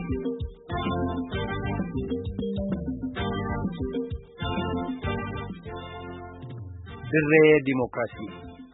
Dirree Dimookiraasii.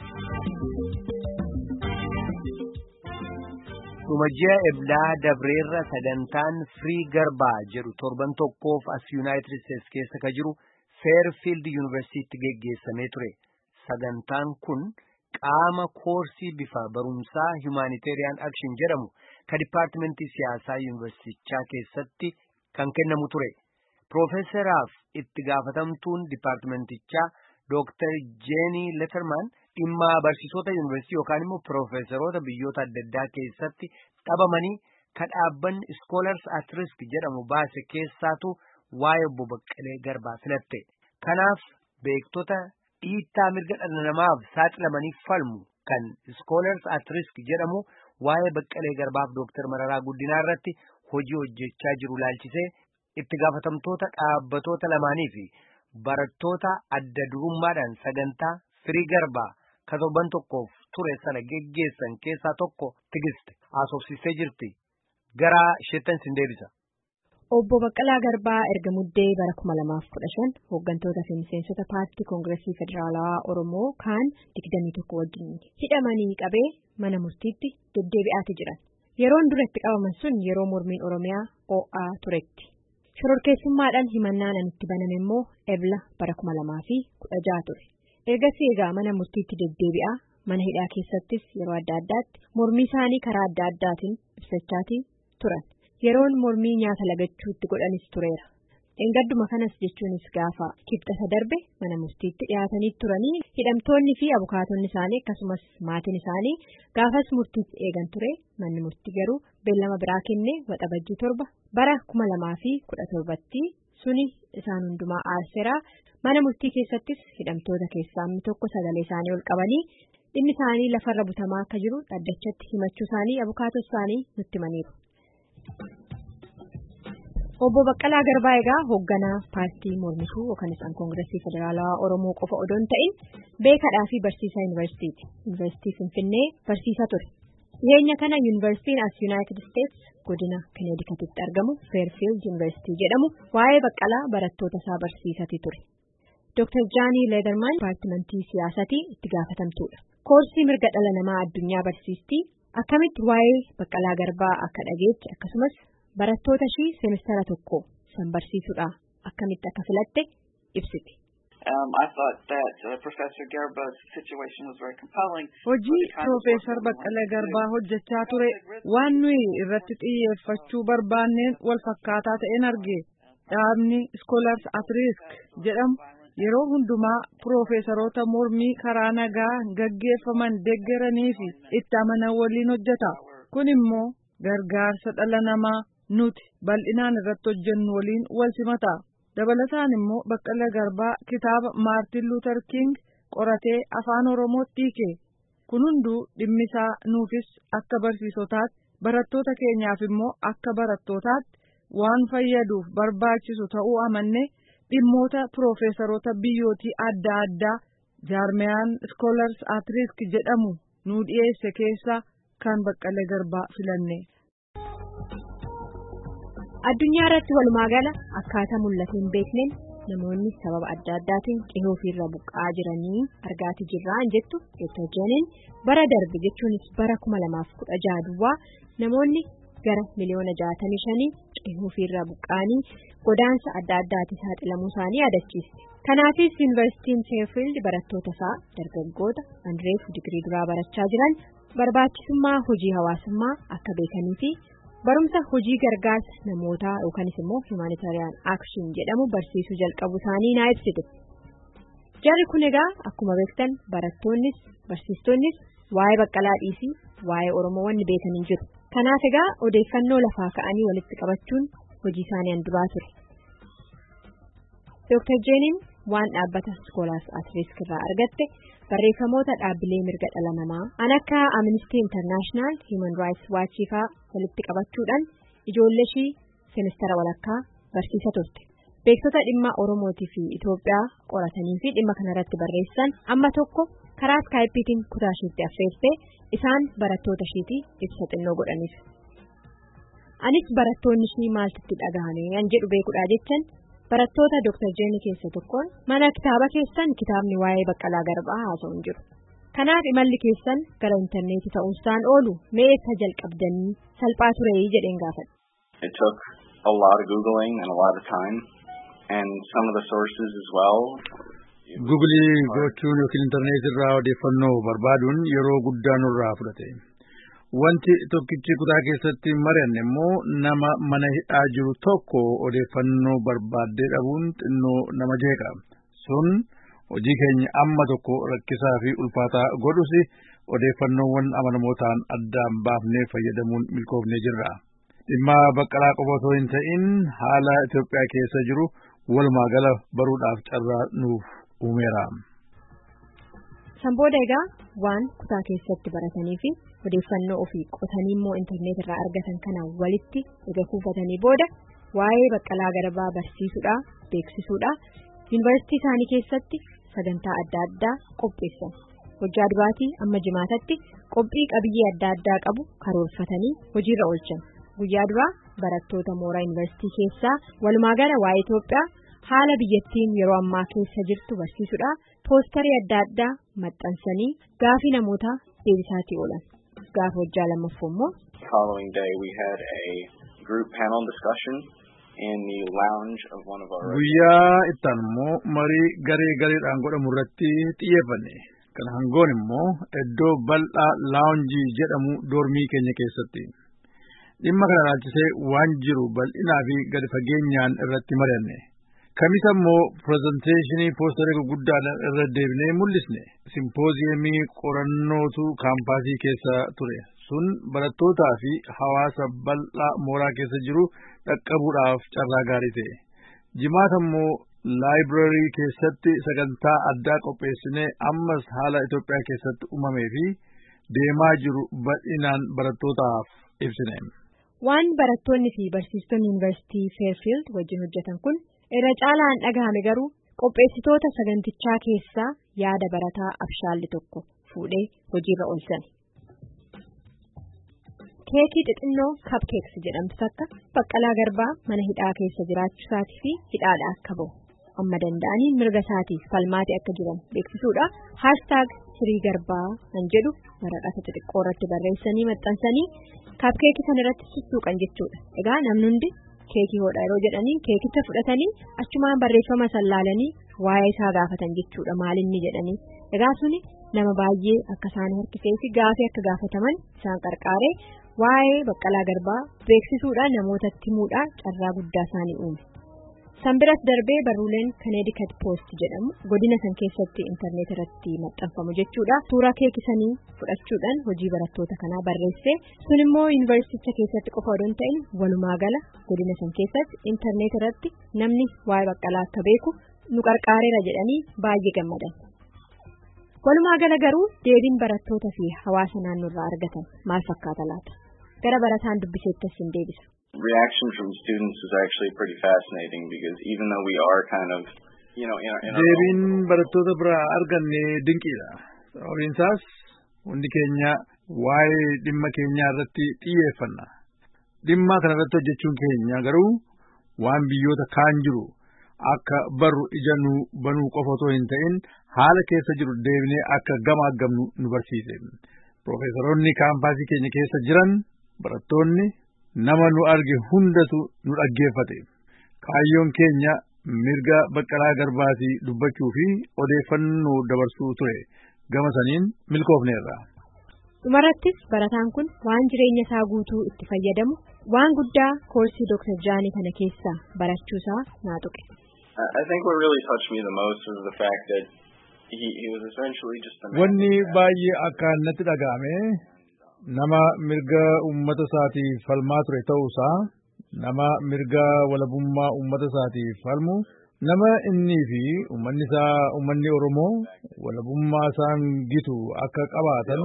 Dhumajjii eblaa dabreerra sagantaan Firii Garbaa jedhu torban tokkoof as Yuunaayitid Isteetsi keessa ka jiru Feerfiild Yuunivarsiitii geggeessamee ture. Sagantaan kun qaama koorsii bifa barumsaa Humanitarian Action jedhamu ka Dipaartimentii Siyaasaa Yuunivarsiitichaa keessatti kan kennamu ture. Piroofeesaraaf itti gaafatamtuun Dipaartimentichaa Dr. Jenny Letterman dhimma barsiisota yuunivarsiitii yookaan immoo piroofeesaroota biyyoota adda addaa keessatti dhabamanii ka dhaabbanni Scholars at Risk jedhamu baase keessaatu waa'ee obbo Baqqalee Garbaa filatte. Kanaaf beektota dhiittaa mirga dhala namaaf saaxilamanii falmu kan Scholars at Risk jedhamu waa'ee Baqqalee Garbaaf Dr. Mararaa Guddinaa irratti hojii hojjechaa jiru laalchisee itti gaafatamtoota dhaabbatoota lamaanii fi barattoota adda durummaadhaan sagantaa Firii Garbaa ka torban tokkoof ture sana geggeessan keessaa tokko Tigist haasofsiisee jirti. Gara isheettan sin deebisa. Obbo Baqqalaa Garbaa erga muddee bara 2015 hooggantoota fi miseensota paartii Koongireesii Federaalawaa Oromoo kaan 21 wajjin hidhamanii qabee mana murtiitti deddeebi'aati jiran. Yeroon duratti qabaman sun yeroo mormiin Oromiyaa OA turetti. Shororkeessummaadhaan himannaan itti baname immoo ebla bara 2016 ture. Ergasii egaa mana murtiitti deddeebi'aa mana hidhaa keessattis yeroo adda addaatti mormii isaanii karaa adda addaatiin ibsachaatii turan. Yeroon mormii nyaata lagachuutti godhanis tureera. Engadduma kanas jechuunis gaafa kibxata darbe mana murtiitti dhiyaatanii turanii hidhamtoonni fi abukaatonni isaanii akkasumas maatiin isaanii gaafas murtiitti eegan ture. Manni murtii garuu beellama biraa kennee waxabajjii 7 bara 2017tti suni isaan hundumaa aarseera. Mana murtii keessattis hidhamtoota keessaa tokko sagalee isaanii ol qabanii dhimmi isaanii lafarra butamaa akka jiru dhaddachatti himachuu isaanii abukaatota isaanii nutti himaniiru. Obbo Baqqalaa Garbaa egaa hoogganaa paartii mormituu yookaan isaan Koongireesii Federaalawaa Oromoo qofa odoo hin ta'in beekaadhaa fi barsiisaa yuunivarsiitiiti. Yuunivarsiitii Finfinnee barsiisaa ture. Dhiyeenya kana yuunivarsiitiin as Yuunaayitid Isteetsi godina Kineedikatitti argamu Feerfiild Yuunivarsiitii jedhamu waa'ee Baqqalaa barattoota isaa barsiisati ture. Dr. Jenny Letterman Dipaartimentii Siyaasatii itti gaafatamtuudha. Koorsii mirga dhala namaa addunyaa barsiistii akkamitti waa'ee Baqqalaa Garbaa akka dhageechi akkasumas barattoota ishii semestara tokko san barsiisuudha akkamitti akka filatte ibsiti. I thought that Professor Garba's situation was very compelling. Hojii Professor Baqqalaa Garbaa hojjechaa ture waan nuyi irratti xiyyeeffachuu barbaanneen wal fakkaataa ta'een arge. Dhaabni Scholars at Risk jedhamu yeroo hundumaa Profeesaroota mormii karaa nagaa gaggeeffaman deeggaranii fi itti amanan waliin hojjeta. Kun immoo gargaarsa dhala namaa nuti bal'inaan irratti hojjennu waliin wal simata. Dabalataan immoo Baqqalaa Garbaa kitaaba Maartin Luther King qoratee afaan Oromootti hiike. Kun hunduu dhimmisaa nuufis akka barsiisotaatti barattoota keenyaaf immoo akka barattootaatti waan fayyaduuf barbaachisu ta'uu amanne dhimmoota Profeesaroota biyyootii adda addaa jaarmiyaan Scholars at Risk jedhamu nu dhiyeesse keessa kan Baqqalaa Garbaa filanne. Addunyaa irratti walumaa gala akkaataa mul'ateen beekneen namoonni sababa adda addaatiin qe'ee ofiirra buqqa'aa jiranii argaati jirraan jettu Dr. Jenny bara darbe jechuunis bara 2016 duwwaa namoonni gara miliyoona 65 qe'ee ofiirra buqqa'anii godaansa adda addaatti saaxilamuu isaanii yaadachiiste. Kanaafis Yuunivarsiitiin Feerfiild barattoota isaa dargaggoota Andireef digirii duraa barachaa jiran barbaachisummaa hojii hawaasummaa akka beekanii fi barumsa hojii gargaarsa namootaa yookanis immoo Humanitarian Action jedhamu barsiisuu jalqabu isaanii naa ibsitu. Jarri kun egaa akkuma beektan barattoonnis barsiistonnis waa'ee Baqqalaa dhiisii waa'ee Oromoo wanni beekanii jiru. Kanaaf egaa odeeffannoo lafaa ka'anii walitti qabachuun hojii isaanii handuraa ture. Dr. Jenny waan dhaabbata Scholars at Risk irraa argatte barreeffamoota dhaabbilee mirga dhala namaa akka Amnesty International, Human Rights Watch faa walitti qabachuudhaan ijoollee ishii semestara walakkaa barsiisa turte. Beektota dhimma Oromootii fi Itoophiyaa qoratanii fi dhimma kanarratti barreessan amma tokko karaa Skypeetiin kutaa isheetti affeertee isaan barattoota isheetii ibsa xinnoo godhaniif. Anis barattoonni ishii maaltitti dhagahame an jedhu beekuudha jechan barattoota Dr. Jenny keessa tokkoon mana kitaaba keessan kitaabni waa'ee Baqqalaa Garbaa haasa'u hin jiru. Kanaaf imalli keessan gara intarneetii ta'uusaan oolu mee eessa jalqabdanii salphaa ture jedheen gaafadhe. It took a lot of googling and a lot of time and some of the sources as well. Googling gochuun yookiin intarneetii irraa odeeffannoo barbaaduun yeroo guddaa nurraa fudhate. Wanti tokkichi kutaa keessatti mari'anne immoo nama mana hidhaa jiru tokko odeeffannoo barbaaddee dhabuun xinnoo nama jeeqa. Sun hojii keenya amma tokko rakkisaa fi ulfaataa godhusi odeeffannoowwan amanamootaan addaan baafnee fayyadamuun milkoofnee jirra. Dhimma Baqqalaa qofa osoo hin ta'in haala Itoophiyaa keessa jiru walumaa gala baruudhaaf carraa nuuf uumeera. Sanbooda egaa waan kutaa keessatti baratanii fi odeeffannoo ofii qotanii immoo intarneet irraa argatan kana walitti erga kuufatanii booda waa'ee Baqqalaa Garbaa barsiisuudha beeksisuudha yuunivarsiitii isaanii keessatti sagantaa adda addaa qopheessan. Hojjaa duraatii amma jimaatatti qophii qabiyyee adda addaa qabu karoorfatanii hojiirra oolchan. Guyyaa duraa barattoota mooraa yuunivarsiitii keessaa walumaa gala waa'ee Itoophiyaa haala biyyattiin yeroo ammaa keessa jirtu barsiisuudha. Poostarii adda addaa maxxansanii gaafii namoota deebisaatii oolan. Gaafa hojjaa lammaffoo immoo following day we had a group panel discussion in the lounge of one of our guyyaa ittaan immoo marii gareedhaan godhamu irratti xiyyeeffanne. Kan hangoon immoo iddoo bal'aa laawunjii jedhamu doormii keenya keessatti. Dhimma kana ilaalchisee waan jiru bal'inaa fi gadi fageenyaan irratti mari'anne. Kamisa immoo pirezenteeshinii poostarii gurguddaadhaan irra deebinee mul'isne. Simpooziyemii qorannootu kaampaasii keessa ture. Sun barattootaa fi hawaasa bal'aa mooraa keessa jiru dhaqqabuudhaaf carraa gaarii ta'e. Jimaata immoo laayibraarii keessatti sagantaa addaa qopheessinee ammas haala Itoophiyaa keessatti uumamee fi deemaa jiru bal'inaan barattootaaf ibsine. Waan barattoonni fi barsiistonni yuunivarsiitii Fairfield wajjin hojjetan kun irra caalaan dhagahame garuu qopheessitoota sagantichaa keessaa yaada barataa abshaalli tokko fuudhee hojiirra oolchan. Keekii xixinnoo cupcakes jedhamtu takka Baqqalaa Garbaa mana hidhaa keessa jiraachuu isaatii fi hidhaadha akka bahu amma danda'anii mirga isaatiif falmaatii akka jiran beeksisuudha. #FreeGarbaa kan jedhu waraqata xixiqqoo irratti barreessanii maxxansanii cupcakes san irratti sussuuqan jechuudha. Egaa namni hundi keekii hodha yeroo jedhanii keekicha fudhatanii achumaan barreeffama sallaalanii waa'ee isaa gaafatan jechuudha maalinni jedhanii. Egaa suni nama baay'ee akka isaan harkisee fi gaafii akka gaafataman isaan qarqaaree waa'ee Baqqalaa Garbaa beeksisuudhaan namootatti himuudhaan carraa guddaa isaanii uume. Sanbiras darbee barruuleen Connecticut Post jedhamu godina san keessatti intarneet irratti maxxanfamu jechuudha. Suuraa keekisanii fudhachuudhaan hojii barattoota kanaa barreesse. Sun immoo yuunivarsiiticha keessatti qofa odoo hin ta'in walumaa gala godina san keessatti intarneet irratti namni waa'ee Baqqalaa akka beeku nu qarqaareera jedhanii baay'ee gammadan. Walumaa gala garuu deebiin barattoota fi hawaasa naannoo irraa argatan maal fakkaata laata? Gara barataan dubbiseettas hin deebisa. Reaction from students is actually pretty fascinating because even though we are kind of, in our deebiin barattoota biraa arganne dinqiidha. Sababiin isaas hundi keenya waa'ee dhimma keenyaa irratti xiyyeeffanna. Dhimma kana irratti hojjechuun keenya garuu waan biyyoota kaan jiru akka barru ija nu banuu qofa otoo hin ta'in haala keessa jiru deebinee akka gamaagamnu nu barsiise. Profeesoroonni kaampaasii keenya keessa jiran barattoonni nama nu arge hundatu nu dhaggeeffate. Kaayyoon keenya mirga Baqqalaa Garbaatii dubbachuu fi odeeffannoo dabarsuu ture. Gama saniin milkoofneerra. Dhumarrattis barataan kun waan jireenya isaa guutuu itti fayyadamu waan guddaa koorsii Dr. Jaanii kana keessaa barachuusaa naa tuqe. I think what really touched me the most was the fact that he was essentially just a man. Wanni baay'ee akka natti dhaga'ame nama mirga uummata isaatiif falmaa ture ta'uusaa, nama mirga walabummaa uummata isaatiif falmu, nama innii fi uummanni Oromoo walabummaa isaan gitu akka qabaatan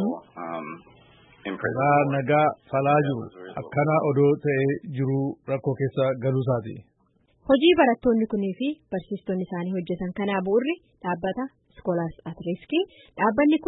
nagaa falaa jiru akkana odoo ta'ee jiru rakkoo keessa galuusaati. Hojii barattoonni kunii fi barsiistonni isaanii hojjetan kanaa bu'uurri dhaabbata Scholars at Risk. Dhaabbanni kun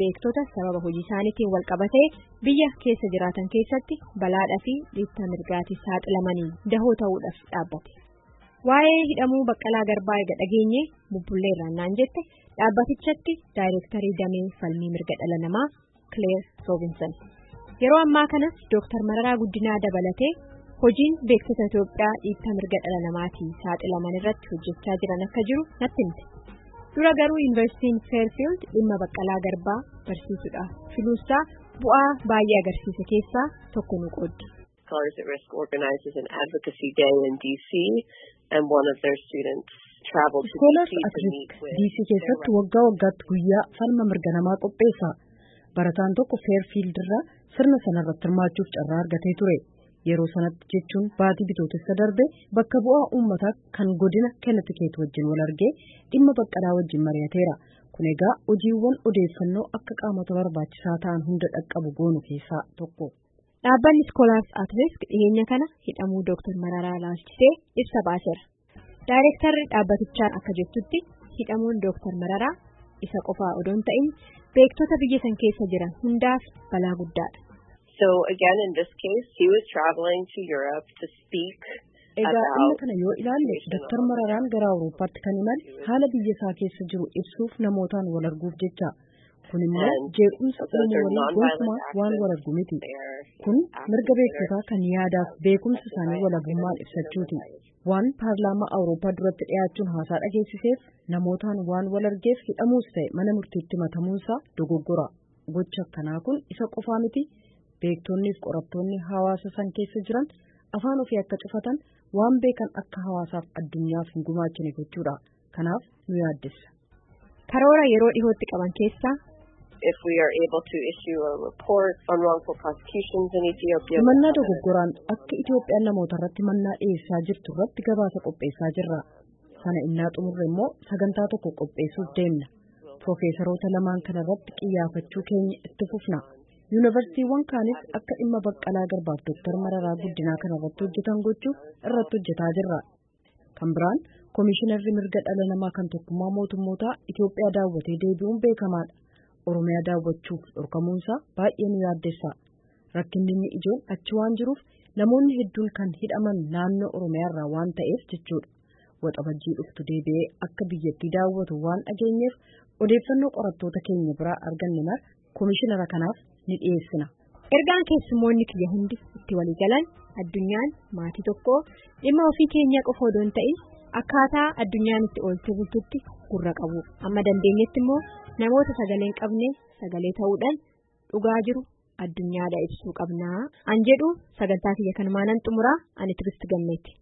beektota sababa hojii isaaniitiin wal qabatee biyya keessa jiraatan keessatti balaadhaa fi dhiittaa mirgaatiif saaxilamanii dahoo ta'uudhaaf dhaabbate. Waa'ee hidhamuu Baqqalaa Garbaa eega dhageenye bubbullee irraan naan jette dhaabbatichatti daayirektarii damee falmii mirga dhala namaa Claire Robinson. Yeroo ammaa kanas Dr. Mararaa Guddinaa dabalatee hojiin beektota Itoophiyaa dhiittaa mirga dhala namaatiin saaxilaman irratti hojjechaa jiran akka jiru natti himte. Dura garuu Yuunivarsiitiin Fairfield dhimma Baqqalaa Garbaa barsiisuudhaaf filuusaa bu'aa baay'ee agarsiise keessaa tokko nu qooddi. Scholars at Risk organizes an advocacy day in DC and one of their students traveled to Scholars at Risk DC keessatti waggaa waggaatti guyyaa falma mirga namaa qopheessa. Barataan tokko Fairfield irraa sirna sanarratti hirmaachuuf carraa argatee ture. Yeroo sanatti jechuun baatii bitootessa darbe bakka bu'aa uummataa kan godina Connecticut wajjin wal argee dhimma Baqqalaa wajjin mari'ateera. Kun egaa hojiiwwan odeeffannoo akka qaamota barbaachisaa ta'an hunda dhaqqabu goonu keessaa tokko. Dhaabbanni Scholars at Risk dhiyeenya kana hidhamuu Dr. Mararaa laalchisee ibsa baaseera. Daayirektarri dhaabbatichaa akka jettutti hidhamuun Dr. Mararaa isa qofaa odoo hin ta'in beektota biyya san keessa jiran hundaaf balaa guddaadha. So again, in this case, he was traveling to Europe to speak Egaa inni kana yoo ilaalle Dr. Mararaan gara Awurooppaatti kan imale haala biyya isaa keessa jiru ibsuuf namootaan wal arguuf jecha. Kun immoo jeequmsa uumuu waliin gonkumaa waan wal argu miti. Kun mirga beektotaa kan yaadaaf beekumsa isaanii walabummaan ibsachuuti. Waan paarlaamaa Awurooppaa duratti dhiyaachuun haasaa dhageessiseef namootaan waan wal argeef hidhamuus ta'e mana murtiitti matamuunsaa dogoggora. Gocha akkanaa kun isa qofaa miti. Beektonni fi qorattoonni hawaasa san keessa jiran afaan ofii akka cufatan waan beekan akka hawaasaaf addunyaaf hin gumaachine gochuudha. Kanaaf nu yaaddessa. Karoora yeroo dhihootti qaban keessaa if we are able to issue a report on wrongful prosecutions in Ethiopia. Mannaa dogoggoraan akka Itoophiyaan namoota irratti mannaa dhiyeessaa jirtu irratti gabaasa qopheessaa jirra. Sana innaa xumurre immoo sagantaa tokko qopheessuuf deemna. Profeesaroota lamaan kana irratti xiyyeeffachuu keenya itti fufna. Yuunivarsiitiiwwan kaanis akka dhimma Baqqalaa Garbaaf Dr. Mararaa Guddinaa kana irratti hojjetan gochuuf irratti hojjetaa jirra. Kan biraan Komishinarri Mirga Dhala Namaa kan Tokkummaa Mootummootaa Itoophiyaa daawwatee deebi'uun beekamaadha. Oromiyaa daawwachuuf dhorkamuunsaa baay'ee nu yaaddessa. Rakkinni inni ijoon achi waan jiruuf namoonni hedduun kan hidhaman naannoo Oromiyaa irraa waan ta'eef jechuudha. Waxabajjii dhuftu deebi'ee akka biyyattii daawwatu waan dhageenyeef odeeffannoo qorattoota keenya biraa arganne mara komishinara kanaaf ni dhiyeessina. Ergaan keessummoonni kiyya hundi itti walii galan addunyaan maatii tokko dhimma ofii keenyaa qofa odoo hin ta'in akkaataa addunyaan itti ooltee bultutti gurra qabu. Amma dandeenyetti immoo namoota sagalee hin qabne sagalee ta'uudhaan dhugaa jiru addunyaadha ibsuu qabnaa. An jedhu sagantaa kiyya kanumaanan xumuraa ani Tigist Gammeeti.